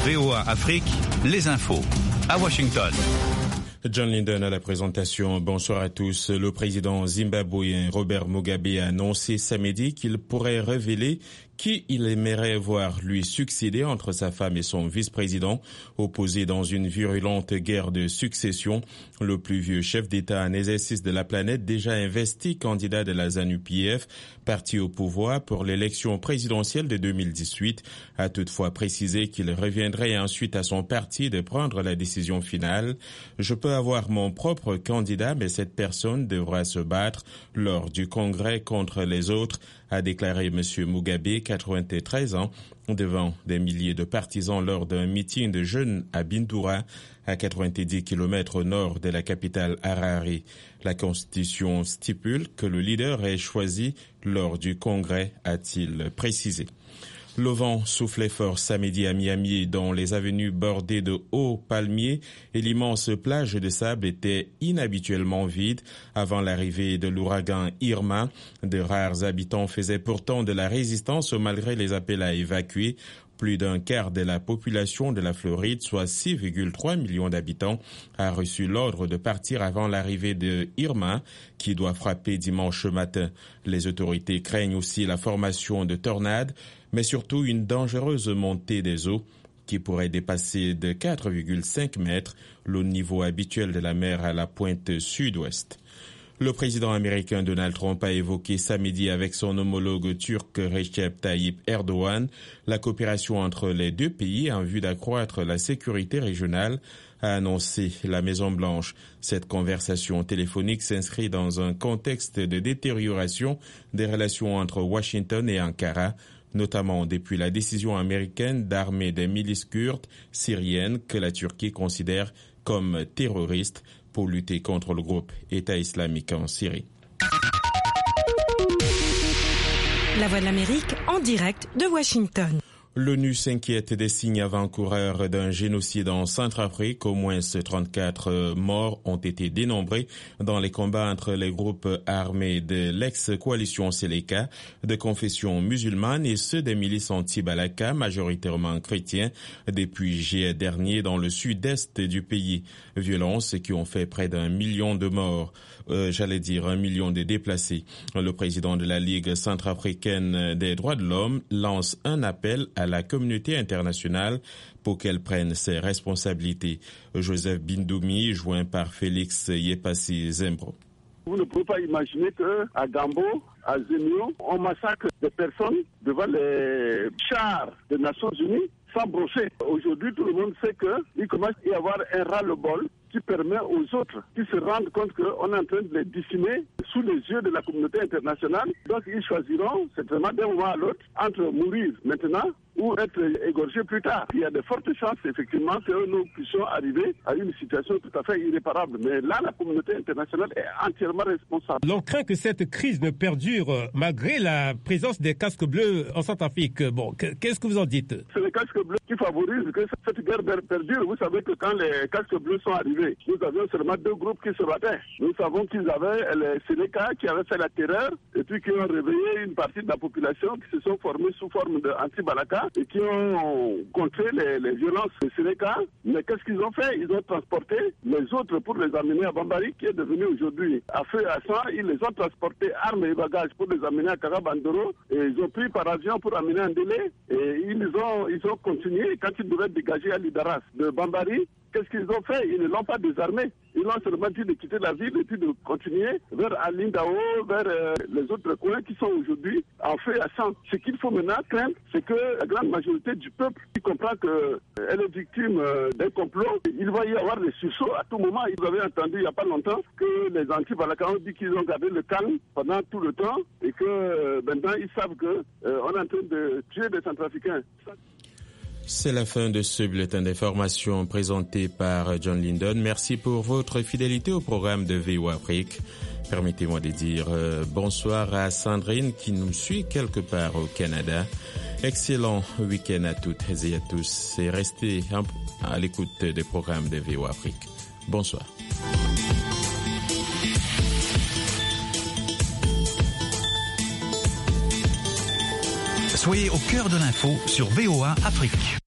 VOA Afrique, les infos. À Washington. John Linden à la présentation. Bonsoir à tous. Le président zimbabwéen Robert Mugabe a annoncé samedi qu'il pourrait révéler qui il aimerait voir lui succéder entre sa femme et son vice-président, opposé dans une virulente guerre de succession. Le plus vieux chef d'État en exercice de la planète, déjà investi candidat de la ZANU-PF, parti au pouvoir pour l'élection présidentielle de 2018, a toutefois précisé qu'il reviendrait ensuite à son parti de prendre la décision finale. Je peux avoir mon propre candidat, mais cette personne devra se battre lors du congrès contre les autres, a déclaré M. Mugabe, 93 ans, devant des milliers de partisans lors d'un meeting de jeunes à Bindura, à 90 km au nord de la capitale Harare. La Constitution stipule que le leader est choisi lors du congrès, a-t-il précisé. Le vent soufflait fort samedi à Miami, dont les avenues bordées de hauts palmiers et l'immense plage de sable étaient inhabituellement vides avant l'arrivée de l'ouragan Irma. De rares habitants faisaient pourtant de la résistance malgré les appels à évacuer. Plus d'un quart de la population de la Floride, soit 6,3 millions d'habitants, a reçu l'ordre de partir avant l'arrivée de Irma, qui doit frapper dimanche matin. Les autorités craignent aussi la formation de tornades, mais surtout une dangereuse montée des eaux qui pourrait dépasser de 4,5 mètres le niveau habituel de la mer à la pointe sud-ouest. Le président américain Donald Trump a évoqué samedi avec son homologue turc Recep Tayyip Erdogan la coopération entre les deux pays en vue d'accroître la sécurité régionale, a annoncé la Maison-Blanche. Cette conversation téléphonique s'inscrit dans un contexte de détérioration des relations entre Washington et Ankara, notamment depuis la décision américaine d'armer des milices kurdes syriennes que la Turquie considère comme terroristes pour lutter contre le groupe État islamique en Syrie. La Voix de l'Amérique en direct de Washington. L'ONU s'inquiète des signes avant-coureurs d'un génocide en Centrafrique. Au moins 34 morts ont été dénombrés dans les combats entre les groupes armés de l'ex-coalition Seleka de confession musulmane et ceux des milices anti-Balaka, majoritairement chrétiens, depuis juillet dernier dans le sud-est du pays. Violences qui ont fait près d'1 million de morts, 1 million de déplacés. Le président de la Ligue centrafricaine des droits de l'homme lance un appel à la communauté internationale pour qu'elle prenne ses responsabilités. Joseph Bindoumi, joint par Félix Yepassi Zembro. Vous ne pouvez pas imaginer qu'à Gambo, à Zemio, on massacre des personnes devant les chars des Nations Unies sans brosser. Aujourd'hui, tout le monde sait qu'il commence à y avoir un ras-le-bol qui permet aux autres qui se rendent compte qu'on est en train de les décimer sous les yeux de la communauté internationale. Donc ils choisiront, certainement d'un moment à l'autre, entre mourir maintenant ou être égorgés plus tard. Il y a de fortes chances, effectivement, que nous puissions arriver à une situation tout à fait irréparable. Mais là, la communauté internationale est entièrement responsable. On craint que cette crise ne perdure malgré la présence des casques bleus en Centrafrique. Bon, qu'est-ce que vous en dites? C'est les casques bleus qui favorisent que cette guerre perdure. Vous savez que quand les casques bleus sont arrivés, nous avions seulement 2 groupes qui se battaient. Nous savons qu'ils avaient les Sénéca qui avaient fait la terreur et puis qui ont réveillé une partie de la population qui se sont formés sous forme d'anti-Balaka et qui ont contré les violences des Sénéca. Mais qu'est-ce qu'ils ont fait? Ils ont transporté les autres pour les amener à Bambari, qui est devenu aujourd'hui à feu et à sang. Ils les ont transportés armes et bagages pour les amener à Karabandoro et ils ont pris par avion pour amener un délai et ils ont continué quand ils devaient dégager à Lidaras de Bambari. Qu'est-ce qu'ils ont fait? Ils ne l'ont pas désarmé. Ils l'ont seulement dit de quitter la ville et puis de continuer vers Alindao, vers les autres coins qui sont aujourd'hui en feu et à sang. Ce qu'il faut maintenant craindre, c'est que la grande majorité du peuple qui comprend qu'elle est victime d'un complot, il va y avoir des sursauts à tout moment. Vous avez entendu il n'y a pas longtemps que les anti-Balaka ont dit qu'ils ont gardé le calme pendant tout le temps et que maintenant ils savent qu'on est en train de tuer des Centrafricains. C'est la fin de ce bulletin d'information présenté par John Linden. Merci pour votre fidélité au programme de VOA Afrique. Permettez-moi de dire bonsoir à Sandrine qui nous suit quelque part au Canada. Excellent week-end à toutes et à tous et restez à l'écoute des programmes de VOA Afrique. Bonsoir. Soyez au cœur de l'info sur VOA Afrique.